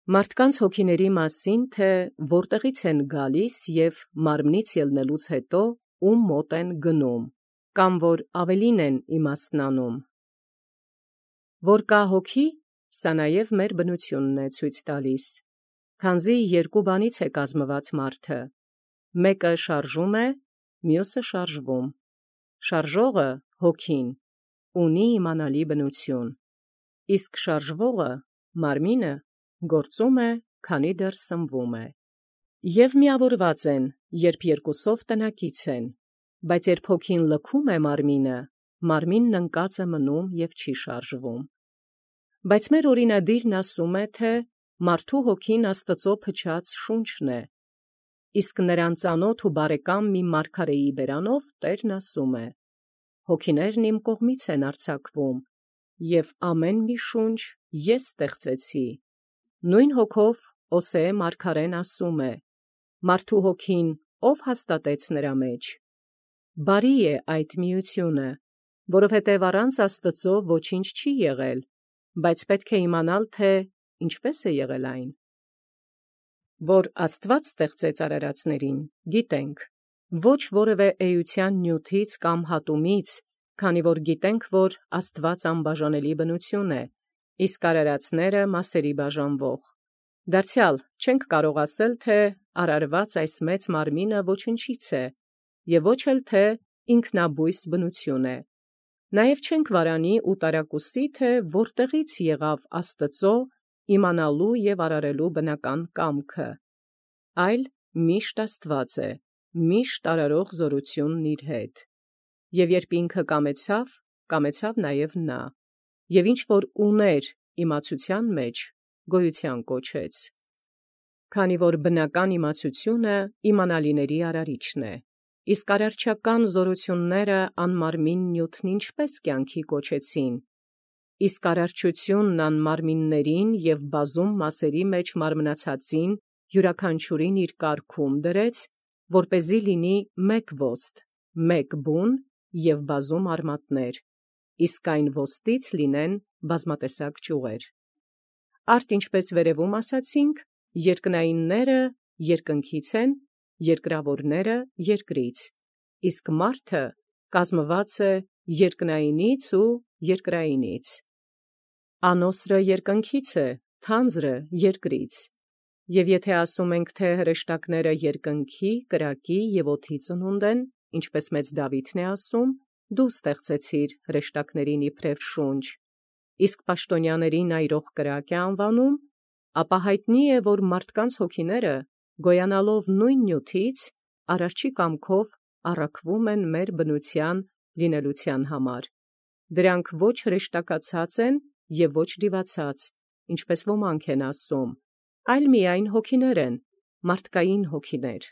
Մարդկանց հոգիների մասին, թե որտեղից են գալիս և մարմնից ելնելուց հետո ում մոտ են գնում, կամ որ ավելին են իմաստնանում։ Որ կա հոգի, սա նաև մեր բնությունն է ցույց տալիս, քանզի երկու բանից է կազմված մարդը, մեկը շարժում է, մյուսը շարժվում։ Շարժողը, հոգին, ունի իմանալի բնություն, իսկ շարժվողը, մարմինը, գործում է, քանի դեռ սնվում է։ Եվ միավորված են, երբ երկուսով տնակից են, բայց երբ հոգին լքում է մարմինը, մարմինն ընկած է մնում և չի շարժվում։ Բայց մեր օրինադիրն ասում է, թե մարդու հոգին Աստծո փչած շունչն է, իսկ նրան ծանոթ ու բարեկամ մի մարգարեի բերանով Տերն ասում է. «Հոգիներն իմ կողմից են արձակվում, և ամեն մի շունչ ես ստեղծեցի»։ Նույն հոգով Օսեե մարգարեն ասում է. «Մարդու հոգին ով հաստատեց նրա մեջ»։ Բարի է այդ միությունը, որովհետև առանց Աստծո ոչինչ չի եղել, բայց պետք է իմանալ, թե ինչպես է եղել այն։ Որ Աստված ստեղծեց արարածներին, գիտենք, ոչ որևէ էության նյութից կամ հատումից, քանի որ գիտենք, որ Աստված անբաժանելի բնություն է, իսկ արարածները մասերի բաժանվող։ Դարձյալ չենք կարող ասել, թե արարված այս մեծ մարմինը ոչնչից է, և ոչ էլ թե ինքնաբույս բնություն է։ Նաև չենք վարանի ու տարակուսի, թե որտեղից եղավ Աստծո իմանալու և արարելու բնական կամքը, այլ միշտ Աստված է, միշտ արարող զորությունն իր հետ։ Եվ երբ ինքը կամեցավ, կամեցավ նաև նա, և ինչ որ ուներ իմացության մեջ, գոյության կոչեց։ Քանի որ բնական իմացությունը իմանալիների արարիչն է, իսկ արարչական զորությունները անմարմին նյութն ինչպես կյանքի կոչեցին, իսկ արարչությունն անմարմիններին և բազում մասերի մեջ մարմնացածին յուրաքանչյուրին իր կարգում դրեց, որպեսզի լինի մեկ ոստ, մեկ բուն և բազում արմատներ, իսկ այն ոստից լինեն բազմատեսակ ճյուղեր։ Արդ ինչպես վերևում ասացինք, երկնայինները երկնքից են, երկրավորները երկրից, իսկ մարդը կազմված է երկնայինից ու երկրայինից։ Անոսրը երկնքից է, թանձրը երկրից։ Եվ եթե ասում ենք, թե հրեշտակները երկնքի, կրակի և օդի ծնունդ են, ինչպես մեծ Դավիթն է ասում. «Դու ստեղծեցիր հրեշտակներին իբրև շունչ, իսկ պաշտոնյաներին այրող կրակ է անվանում», ապա հայտնի է, որ մարդկանց հոգիները, գոյանալով նույն նյութից, արարչի կամքով առաքվում են մեր բնության լինելության համար։ Դրանք ոչ հրեշտակացած են և ոչ դիվածած, ինչպես ոմանք են ասում, այլ միայն հոգիներ են, մարդկային հոգիներ։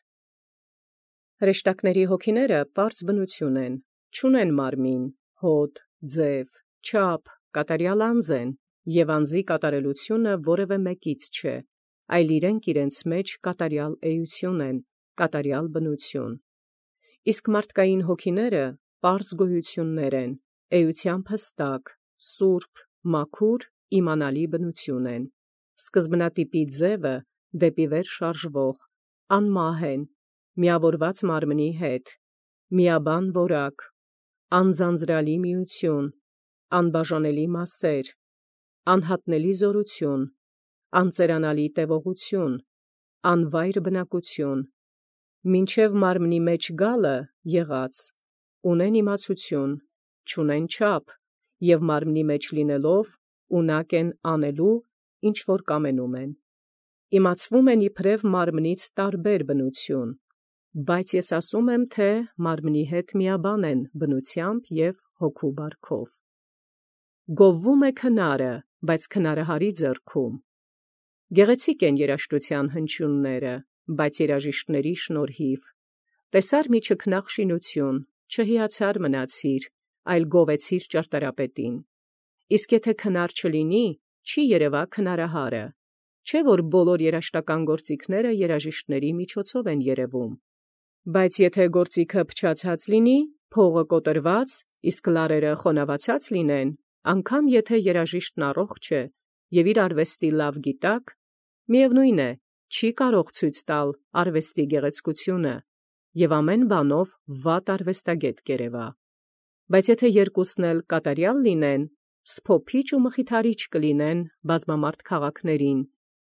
Հրեշտակների հոգիները պարզ բնություն են, չունեն մարմին, հոտ, ձև, չափ, կատարյալ անձ են, և անձի կատարելությունը որևէ մեկից չէ, այլ իրենք իրենց մեջ կատարյալ էություն են, կատարյալ բնություն։ Իսկ մարդկային հոգիները պարզ գոյություններ են, էությամբ հստակ, սուրբ, մաքուր, իմանալի բնություն են, սկզբնատիպի ձևը դեպի վեր շարժվող, անմահ են, միավորված մարմնի հետ, միաբան որակ, անձանձրալի միություն, անբաժանելի մասեր, անհատնելի զորություն, անծերանալի տևողություն, անվայր բնակություն, մինչև մարմնի մեջ գալը եղած, ունեն իմացություն, չունեն չափ, և մարմնի մեջ լինելով ունակ են անելու, ինչ որ կամենում են։ Իմացվում են իբրև մարմնից տարբեր բնություն, բայց ես ասում եմ, թե մարմնի հետ միաբան են բնությամբ և հոգու բարքով։ Գովվում է քնարը, բայց քնարահարի ձեռքում։ Գեղեցիկ են երաժշտության հնչյունները, բայց երաժիշտների շնորհիվ։ Տեսար մի չքնաղ շինություն, չհիացար մնացիր, այլ գովեցիր ճարտարապետին։ Իսկ եթե քնար չլինի, չի երևա քնարահարը։ Չէ՞ որ բոլոր երաժշտական գործիքները երաժիշտների միջոցով են երևում։ Բայց եթե գործիքը փչացած լինի, փողը կոտրված, իսկ լարերը խոնավացած լինեն, անգամ եթե երաժիշտն առողջ է և իր արվեստի լավ գիտակ, Միևնույն է, չի կարող ցույց տալ արվեստի գեղեցկությունը և ամեն բանով վատ արվեստագետ կերևա։ Բայց եթե երկուսն էլ կատարյալ լինեն, սփոփիչ ու մխիթարիչ կլինեն բազմամարդ քաղաքներին,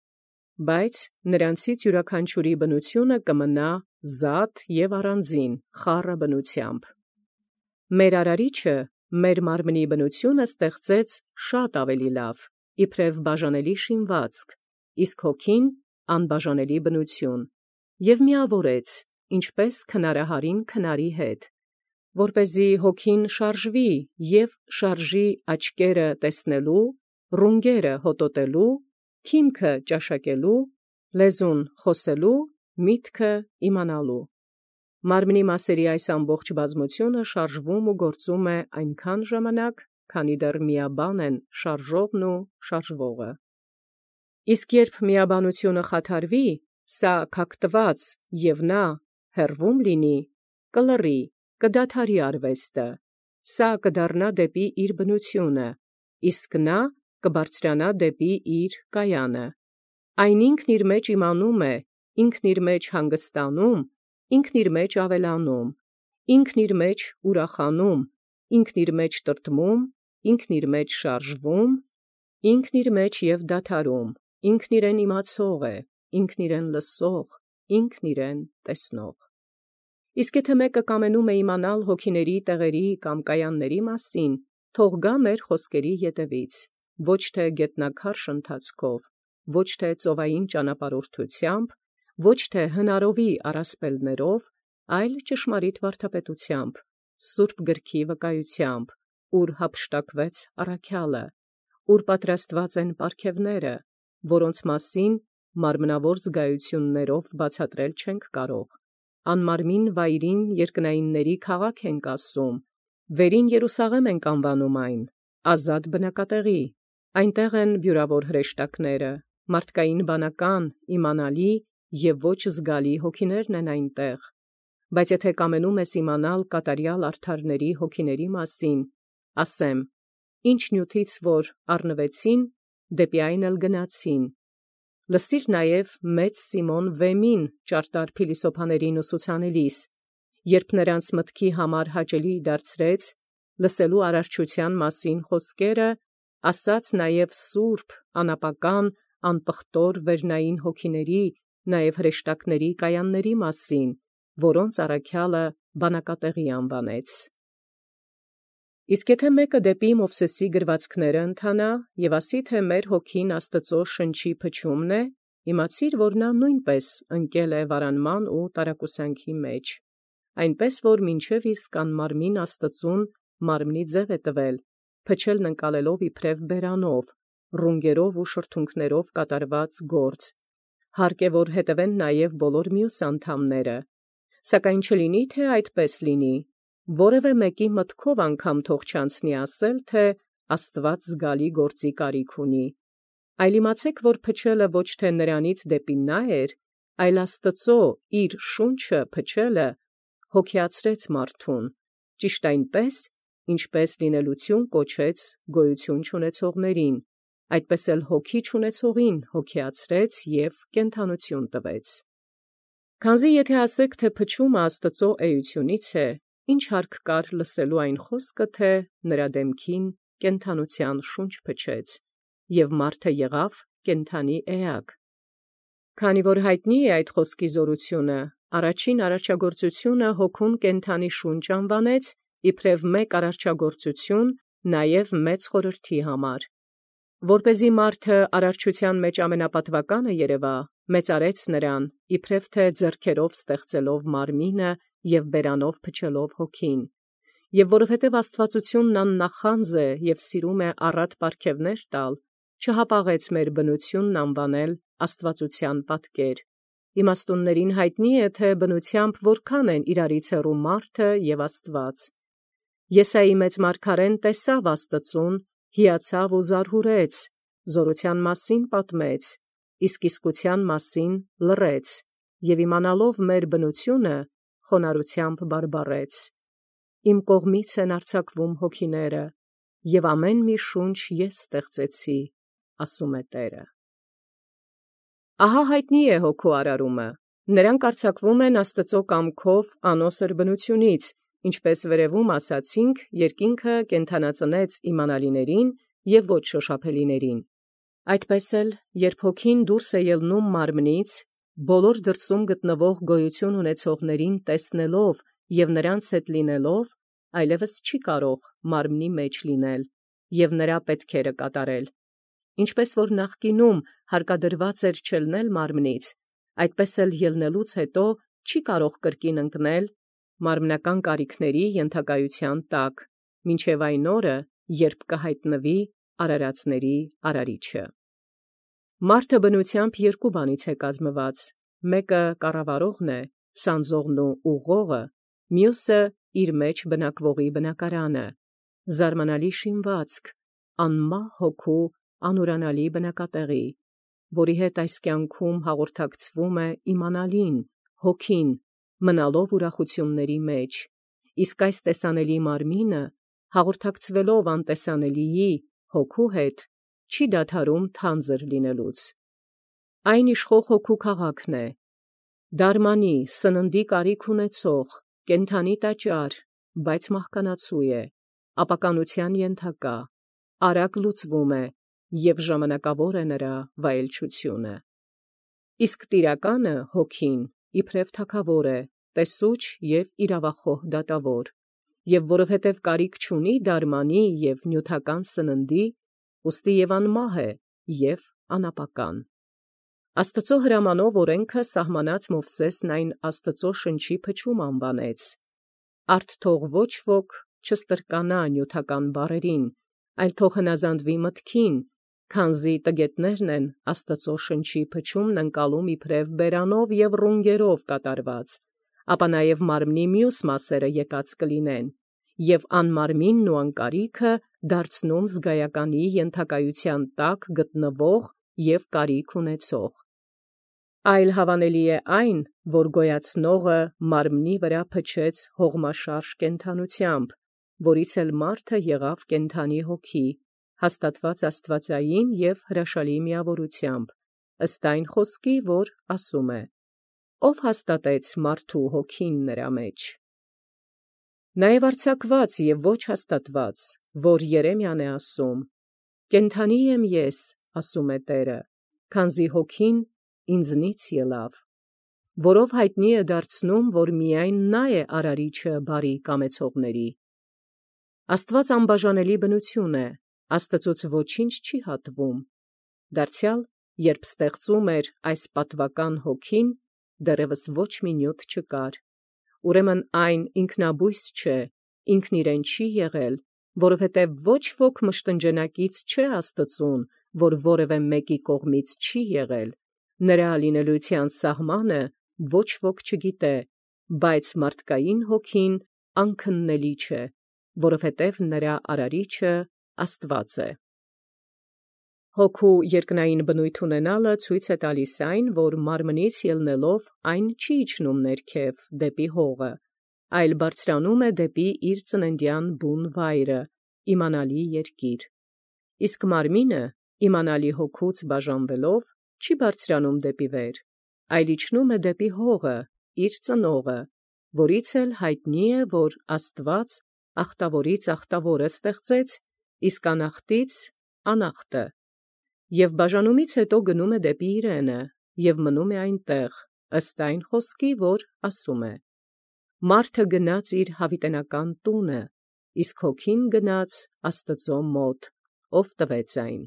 բայց նրանցից յուրաքանչյուրի բնությունը կմնա զատ և առանձին, խառը բնությամբ։ Մեր Արարիչը մեր մարմնի բնությունը ստեղծեց շատ ավելի լավ, իբրև բաժանելի շինվածք, իսկ հոգին անբաժանելի բնություն, և միավորեց, ինչպես քնարահարին քնարի հետ, որպեսզի հոգին շարժվի և շարժի աչքերը տեսնելու, ռունգերը հոտոտելու, քիմքը ճաշակելու, լեզուն խոսելու, միտքը իմանալու։ Մարմնի մասերի այս ամբողջ բազմությունը շարժվում ու գործում է այնքան ժամանակ, քանի դեռ միաբան են շարժողն ու շարժվողը։ Իսկ երբ միաբանությունը խաթարվի, սա քակտված և նա հեռվում լինի, կլռի, կդադարի արվեստը, սա կդառնա դեպի իր բնությունը, իսկ նա կբարձրանա դեպի իր կայանը։ Այն ինքն իր մեջ իմանում է, ինքն իր մեջ հանգստանում, ինքն իր մեջ ավելանում, ինքն իր մեջ ուրախանում, ինքն իր մեջ տրտմում, ինքն իր մեջ շարժվում, ինքն իր մեջ և դադարում, ինքն իրեն իմացող է, ինքն իրեն լսող, ինքն իրեն տեսնող։ Իսկ եթե մեկը կամենում է իմանալ հոգիների տեղերի կամ կայանների մասին, թող գա մեր խոսքերի ետևից, ոչ թե գետնաքարշ ընթացքով, ոչ թե ծովային ճանապարհորդությամբ, ոչ թե հնարովի առասպելներով, այլ ճշմարիտ վարդապետությամբ, Սուրբ գրքի վկայությամբ, ուր հափշտակվեց առաքյալը, ուր պատրաստված են պարգևները, որոնց մասին մարմնավոր զգայություններով բացատրել չենք կարող, անմարմին վայրին երկնայինների քաղաք ենք ասում, վերին Երուսաղեմ ենք անվանում այն, ազատ բնակատեղի, այնտեղ են բյուրավոր հրեշտակները, մարդկային բանական, իմանալի և ոչ զգալի հոգիներն են այնտեղ, բայց եթե կամենում ես իմանալ կատարյալ արդարների հոգիների մասին, ասեմ, ինչ նյութից որ առնվեցին, դեպի այն էլ գնացին։ Լսիր նաև մեծ Սիմոն Վեմին ճարտար փիլիսոփաներին ուսուցանելիս, երբ նրանց մտքի համար հաճելի դարձրեց լսելու արարչության մասին խոսքերը, ասաց նաև սուրբ, անապական, անպղտոր վերնային հոգիների, նաև հրեշտակների կայանների մասին, որոնց առաքյալը բանակատեղի անվանեց։ Իսկ եթե մեկը դեպի Մովսեսի գրվածքները ընթանա և ասի, թե մեր հոգին Աստծո շնչի փչումն է, իմացիր, որ նա նույնպես ընկել է վարանման ու տարակուսանքի մեջ, այնպես որ մինչև իսկ անմարմին Աստծուն մարմնի ձև է տվել, փչելն ընկալելով իբրև բերանով, ռունգերով ու շրթունքներով կատարված գործ, հարկ է, որ հետևեն նաև բոլոր մյուս անդամները, սակայն չլինի, թե այդպես լինի, որևէ մեկի մտքով անգամ թող չանցնի ասել, թե Աստված զգալի գործի կարիք ունի, այլ իմացեք, որ փչելը ոչ թե նրանից դեպի նա էր, այլ Աստծո իր շունչը փչելը հոգեացրեց մարդուն, ճիշտ այնպես, ինչպես լինելություն կոչեց գոյություն չունեցողներին, այդպես էլ հոգի չունեցողին հոգեացրեց և կենդանություն տվեց։ Քանզի եթե ասեք, թե փչումը Աստծո էությունից է, ինչ հարկ կար լսելու այն խոսքը, թե նրա դեմքին կենդանության շունչ փչեց, և մարդը եղավ կենդանի էակ։ Քանի որ հայտնի է այդ խոսքի զորությունը, առաջին արարչագործությունը հոգուն կենդանի շունչ անվանեց, իբրև մեկ արարչագործություն, նաև մեծ խորհրդի համար, որպեսզի մարդը արարչության մեջ ամենապատվականը երևա, մեծարեց նրան, իբրև թե ձեռքերով ստեղծելով մարմինը և բերանով փչելով հոգին, և որովհետև աստվածությունն աննախանձ է և սիրում է առատ պարգևներ տալ, չհապաղեց մեր բնությունն անվանել աստվածության պատկեր։ Իմաստուններին հայտնի է, թե բնությամբ որքան են իրարից հեռու մարդը և Աստված։ Եսայի մեծ մարգարեն տեսավ Աստծուն, հիացավ ու զարհուրեց, զորության մասին պատմեց, իսկ իսկության մասին լռեց, և իմանալով մեր բնությունը, խոնարհությամբ բարբառեց. «Իմ կողմից են արձակվում հոգիները, և ամեն մի շունչ ես ստեղծեցի, ասում է Տերը»։ Ահա հայտնի է հոգու արարումը. նրանք արձակվում են Աստծո կամքով անոսր բնությունից, ինչպես վերևում ասացինք, երկինքը կենդանածնեց իմանալիներին և ոչ շոշափելիներին։ Այդպես էլ, երբ հոգին դուրս է ելնում մարմնից, բոլոր դրսում գտնվող գոյություն ունեցողներին տեսնելով և նրանց հետ լինելով, այլևս չի կարող մարմնի մեջ լինել և նրա պետքերը կատարել։ Ինչպես որ նախկինում հարկադրված էր չելնել մարմնից, այդպես էլ ելնելուց հետո չի կարող կրկին ընկնել մարմնական կարիքների ենթակայության տակ, մինչև այն օրը, երբ կհայտնվի արարածների արարիչը։ Մարդը բնությամբ երկու բանից է կազմված. մեկը կառավարողն է, սանձողն ու ուղղողը, մյուսը իր մեջ բնակվողի բնակարանը, զարմանալի շինվածք, անմահ հոգու անուրանալի բնակատեղի, որի հետ այս կյանքում հաղորդակցվում է իմանալին, հոգին, մնալով ուրախությունների մեջ, իսկ այս տեսանելի մարմինը, հաղորդակցվելով անտեսանելիի հոգու հետ, չի դադարում թանձր լինելուց։ Այն իշխող հոգու քաղաքն է, դարմանի, սննդի կարիք ունեցող, կենդանի տաճար, բայց մահկանացու է, ապականության ենթակա, արագ լուծվում է և ժամանակավոր է նրա վայելչությունը։ Իսկ տիրականը հոգին իբրև թագավոր է, տեսուչ և իրավախոհ դատավոր, և որովհետև կարիք չունի դարմանի և նյութական սննդի, ուստի և անմահ է և անապական։ Աստծո հրամանով օրենքը սահմանած Մովսեսն այն Աստծո շնչի փչում անվանեց. արդ թող ոչ ոք չստրկանա նյութական բառերին, այլ թող հնազանդվի մտքին, քանզի տգետներն են Աստծո շնչի փչումն ընկալում իբրև բերանով և ռունգերով կատարված, ապա նաև մարմնի մյուս մասերը եկած կլինեն, և անմարմինն ու անկարիքը դարձնում զգայականի ենթակայության տակ գտնվող և կարիք ունեցող։ Այլ հավանելի է այն, որ գոյացնողը մարմնի վրա փչեց հողմաշարժ կենդանությամբ, որից էլ մարդը եղավ կենդանի հոգի, հաստատված աստվածային և հրաշալի միավորությամբ, ըստ այն խոսքի, որ ասում է. «Ով հաստատեց մարդու հոգին նրա մեջ»։ Նաև արձակված և ոչ հաստատված, որ Երեմիան է ասում. «Կենդանի եմ ես, ասում է Տերը, քանզի հոգին ինձնից ելավ», որով հայտնի է դարձնում, որ միայն նա է արարիչը բարի կամեցողների։ Աստված անբաժանելի բնություն է, Աստծուց ոչինչ չի հատվում։ Դարձյալ, երբ ստեղծում էր այս պատվական հոգին, դեռևս ոչ մի նյութ չկար։ Ուրեմն այն ինքնաբույս չէ, ինքն իրեն չի եղել, որովհետև ոչ ոք մշտնջենակից չէ Աստծուն, որ որևէ մեկի կողմից չի եղել, նրա լինելության սահմանը ոչ ոք չգիտե, բայց մարդկային հոգին անքննելի չէ, որովհետև նրա արարիչը Աստված է։ Հոգու երկնային բնույթ ունենալը ցույց է տալիս այն, որ մարմնից ելնելով այն չի իջնում ներքև դեպի հողը, այլ բարձրանում է դեպի իր ծննդյան բուն վայրը, իմանալի երկիր։ Իսկ մարմինը, իմանալի հոգուց բաժանվելով, չի բարձրանում դեպի վեր, այլ իջնում է դեպի հողը, իր ծնողը, որից էլ հայտնի է, որ Աստված ախտավորից ախտավորը ստեղծեց, իսկ անախտից անախտը, և բաժանումից հետո գնում է դեպի իրենը և մնում է այնտեղ, ըստ այն խոսքի, որ ասում է. «Մարդը գնաց իր հավիտենական տունը, իսկ հոգին գնաց Աստծո մոտ, ով տվեց այն»։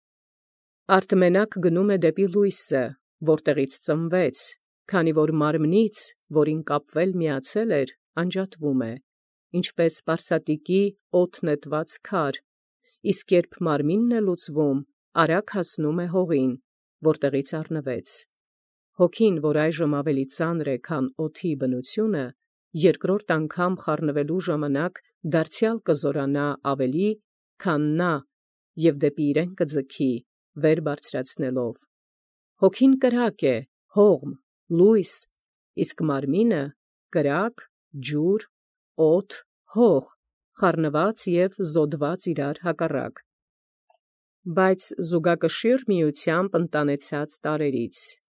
Արդ գնում է դեպի լույսը, որտեղից ծնվեց, քանի որ մարմնից, որին կապվել միացել էր, անջատվում է, ինչպես պարսատիկի օդ նետված քար, իսկ երբ մարմինն է լուծվում, արագ հասնում է հողին, որտեղից առնվեց։ Հոգին, որ այժմ ավելի ծանր է, քան օդի բնությունը, երկրորդ անգամ խառնվելու ժամանակ դարձյալ կզորանա ավելի, քան նա, և դեպի իրեն կձգի, վեր բարձրացնելով։ Հոգին կրակ է, հողմ, լույս, իսկ մարմինը կրակ, ջուր, օդ, հող, խառնված և զոդված իրար հակառակ, բայց զուգակշիռ միությամբ ընտանեցած տարրերից։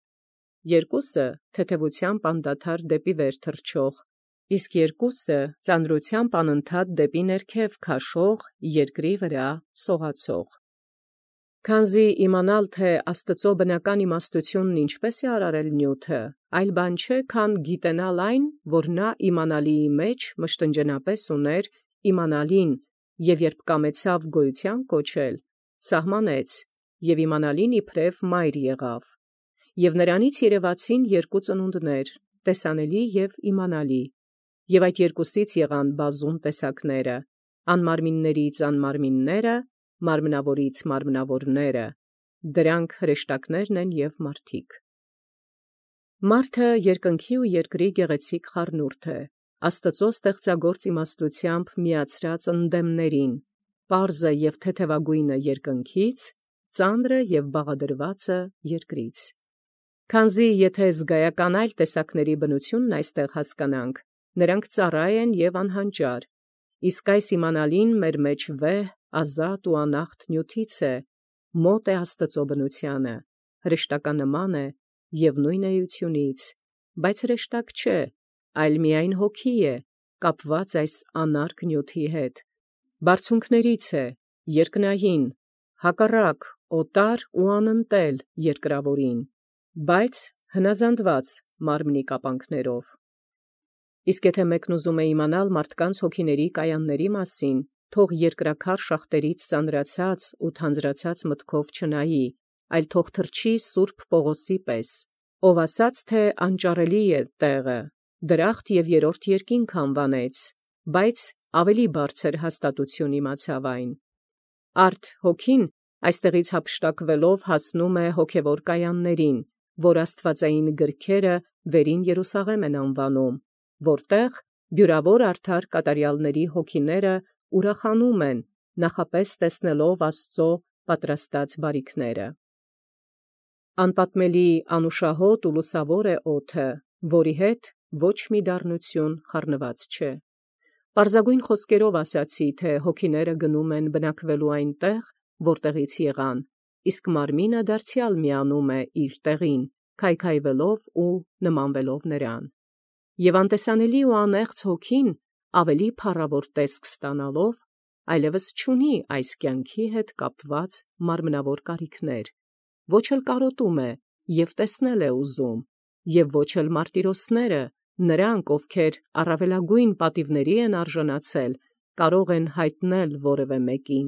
երկուսը թեթևությամբ անդադար դեպի վեր թռչող, իսկ երկուսը ծանրությամբ անընդհատ դեպի ներքև քաշող, երկրի վրա սողացող։ Քանզի իմանալ թե Աստծո բնական իմաստությունն ինչպես է արարել նյութը, այլ բան չէ, քան գիտենալ այն, որ նա իմանալիի մեջ մշտնջենապես ուներ իմանալին, եւ երբ կամեցավ գոյության կոչել, սահմանեց, եւ իմանալին իբրև մայր եղավ։ Եւ նրանից երևացին երկու ծնունդներ, տեսանելի եւ իմանալի, եւ այդ երկուսից եղան բազում տեսակները, անմարմիններից անմարմինները, մարմնավորից մարմնավորները, դրանք հրեշտակներն են եւ մարդիկ։ Մարդը երկնքի ու երկրի գեղեցիկ խառնուրդ է, Աստծո ստեղծագործ իմաստությամբ միացրած ընդդեմներին, պարզը եւ թեթևագույնը երկնքից, ծանրը եւ բաղադրվածը երկրից։ Քանզի եթե զգայական այլ տեսակների բնությունն այստեղ հասկանանք, նրանք ծառայ են եւ անհանջար, իսկ այս իմանալին մեր մեջ վեհ, ազատ ու անախտ նյութից է, մոտ է Աստծո բնությանը, հրեշտականման է եւ նույն էությունից, բայց հրեշտակ չէ, այլ միայն հոգի է, կապված այս անարգ նյութի հետ, բարձունքներից է, երկնային, հակառակ, օտար ու անընտել երկրավորին, բայց հնազանդված մարմնի կապանքներով։ Իսկ եթե մեկն ուզում է իմանալ մարդկանց հոգիների կայանների մասին, թող երկրաքար շախտերից ծանրացած ու թանձրացած մտքով չնայի, այլ թող թռչի Սուրբ Պողոսի պես, ով ասաց, թե անճարելի է տեղը, դրախտ եւ երրորդ երկինք անվանեց, բայց ավելի բարձր հաստատություն իմացավ այն։ Արդ հոգին այստեղից հափշտակվելով հասնում է հոգևոր կայաններին, որ աստվածային գրքերը վերին Երուսաղեմ են անվանում, որտեղ բյուրավոր արդար կատարյալների հոգիները ուրախանում են, նախապես տեսնելով Աստծո պատրաստած բարիքները։ Անպատմելի անուշահոտ ու լուսավոր է օդը, որի հետ ոչ մի դառնություն խառնված չէ։ Պարզագույն խոսքերով ասացի, թե հոգիները գնում են բնակվելու այնտեղ, որտեղից եղան, իսկ մարմինը դարձյալ միանում է իր տեղին, քայքայվելով ու նմանվելով նրան։ Եվ անտեսանելի ու անեղծ հոգին ավելի փառավոր տեսք ստանալով, այլևս չունի այս կյանքի հետ կապված մարմնավոր կարիքներ, ոչ էլ կարոտում է եւ տեսնել է ուզում, եւ ոչ էլ մարտիրոսները, նրանք, ովքեր առավելագույն պատիվների են արժանացել, կարող են հայտնել որևէ մեկին։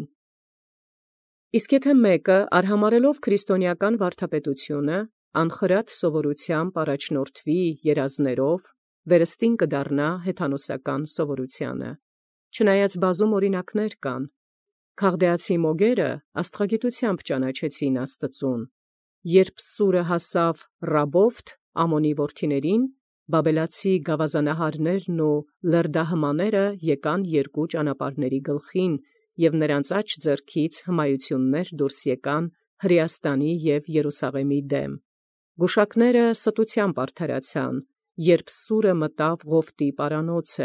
Իսկ եթե մեկը, արհամարելով քրիստոնեական վարդապետությունը, անխրատ սովորությամբ առաջնորդվի երազներով, վերստին կդառնա հեթանոսական սովորությանը։ Չնայած բազում օրինակներ կան, քաղդեացի մոգերը աստղագիտությամբ ճանաչեցին Աստծուն, երբ սուրը հասավ Ռաբովթ Ամոնի որդիներին, բաբելացի գավազանահարներն ու լրդահմաները եկան երկու ճանապարհների գլխին, եւ նրանց աջ ձեռքից հմայություններ դուրս եկան Հրեաստանի եւ Երուսաղեմի դեմ։ Գուշակները ստությամբ արդարացան, երբ սուրը մտավ Ղովտի պարանոցը,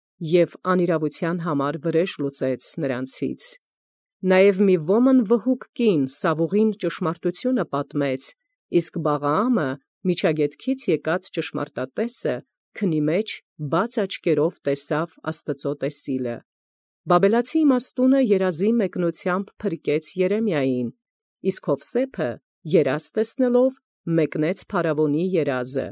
եւ անիրավության համար վրեժ լուծեց նրանցից։ Նաեւ մի ոմն վհուկ կին Սավուղին ճշմարտությունը պատմեց, իսկ Բաղաամը միջագետքից եկած ճշմարտատեսը քնի մեջ բաց աչքերով տեսավ Աստծո տեսիլը։ Բաբելացի իմաստունը երազի մեկնությամբ փրկեց Երեմիային, իսկ Հովսեփը երազ տեսնելով մեկնեց փարավոնի երազը։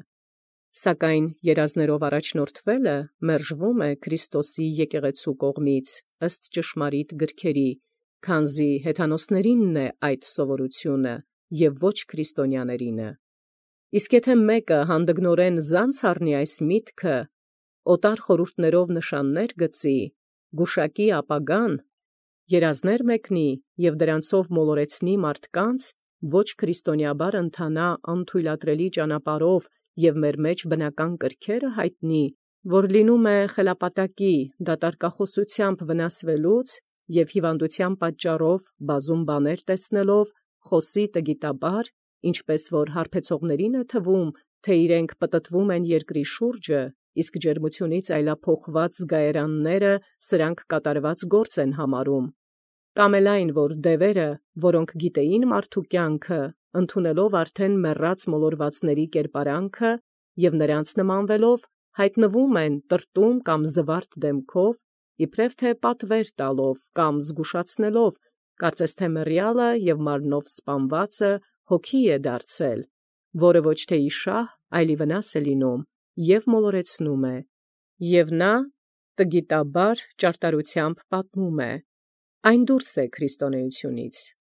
Սակայն երազներով առաջնորդվելը մերժվում է Քրիստոսի եկեղեցու կողմից ըստ ճշմարիտ գրքերի, քանզի հեթանոսներինն է այդ սովորությունը եւ ոչ քրիստոնյաներինը։ Իսկ եթե մեկը հանդգնորեն զանց առնի այս միտքը, օտար խորհուրդներով նշաններ գծի, գուշակի ապագան, երազներ մեկնի եւ դրանցով մոլորեցնի մարդկանց, ոչ քրիստոնյաբար ընթանա անթույլատրելի ճանապարհով եւ մեր մեջ բնական կրքերը հայտնի, որ լինում է խելապատակի դատարկախոսությամբ վնասվելուց եւ հիվանդության պատճառով բազում բաներ տեսնելով խոսի տգիտաբար, ինչպես որ հարբեցողներին է թվում, թե իրենք պտտվում են երկրի շուրջը, իսկ ջերմությունից այլափոխված զգայարանները սրանք կատարված գործ են համարում, կամ էլ այն, որ դևերը, որոնք գիտեին մարդու կյանքը, ընդունելով արդեն մեռած մոլորվածների կերպարանքը և նրանց նմանվելով հայտնվում են տրտում կամ զվարթ դեմքով, իբրև թե պատվեր տալով կամ զգուշացնելով, կարծես թե մեռյալը և մարմնով սպանվածը հոգի է դարձել, որը ոչ թե իշահ, այլ վնաս է լինում և մոլորեցնում է, և նա տգիտաբար ճարտարությամբ պատմում է. «Այն դուրս է քրիստոնեությունից,